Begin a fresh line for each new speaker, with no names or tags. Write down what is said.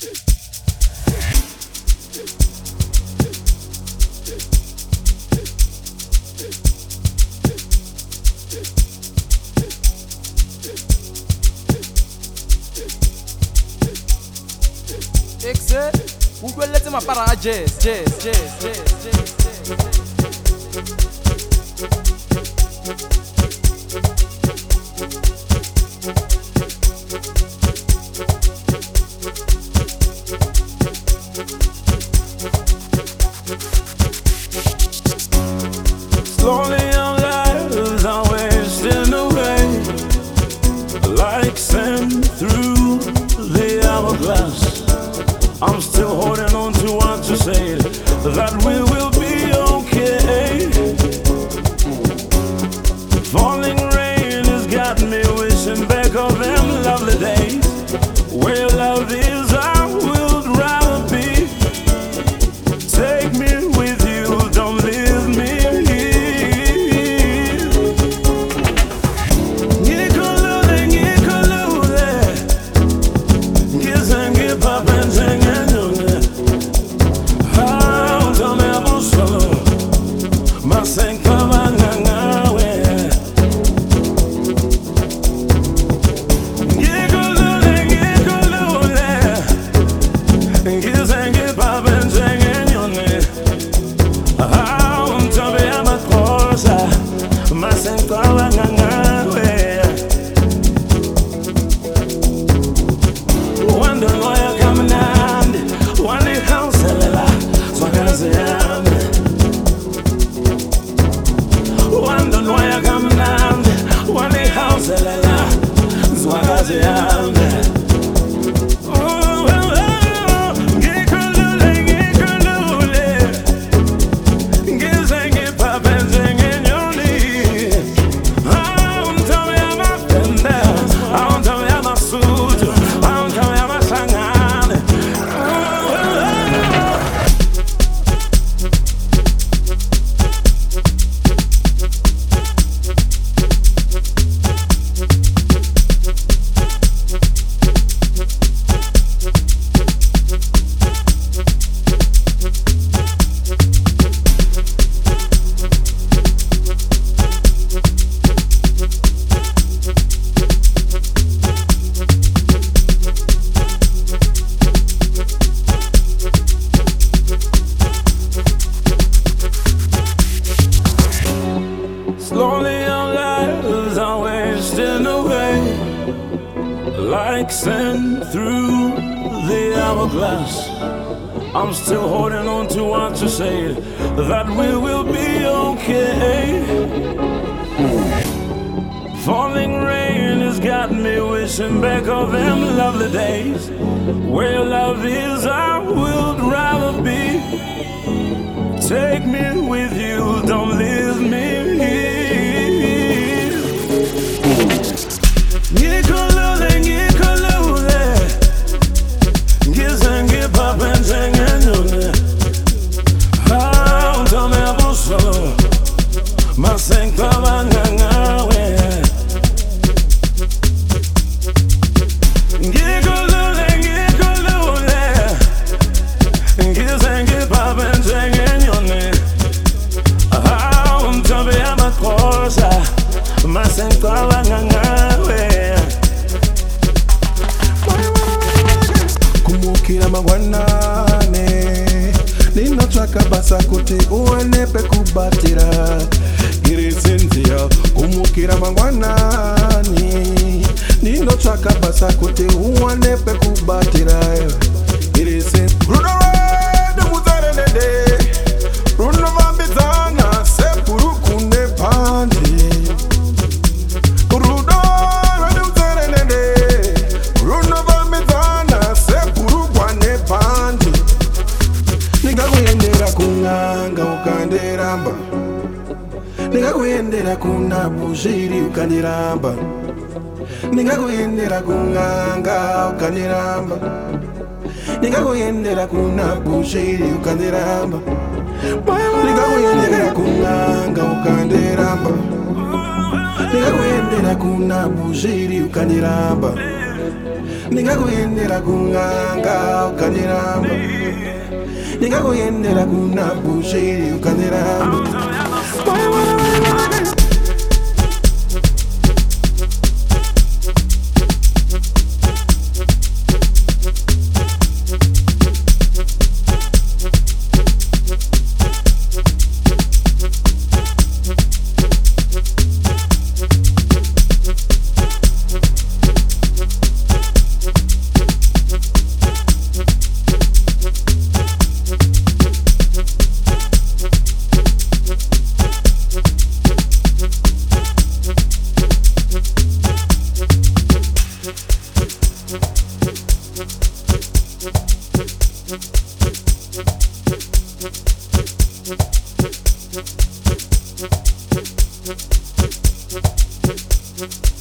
Let's my para jazz.
Slowly our lives are wasting away, like sand through the hourglass. I'm still holding on to what you said, that we will be okay. Falling rain has got me wishing back of them lovely days, where love is I would rather be. Take me with you, don't leave me here. Kiss and give up and sing. Slowly our lives are wasting away, like sand through the hourglass. I'm still holding on to what you said, that we will be okay. Falling rain has got me wishing back of them lovely days, where love is I would rather be. Take me with you, don't leave me here. Kumukira magwanane ninotwaka basa kuti uonepe kubatira iri Cynthia. Kumukira magwanane ninotwaka basa kuti uonepe kubatira iri Cynthia. Runo muzarelede runo mambizana sepuru kune pandi. Ningakuyendera kuna bushiri ukandiramba, ningakuyendera kunganga ukandiramba, ningakuyendera kuna bushiri ukandiramba, ningakuyendera kunganga ukandiramba, ningakuyendera kuna bushiri ukandiramba,
Ningakuyendela kunganga ukandiramba Ningakuyendela kunabushiri ukandiramba
Thank you.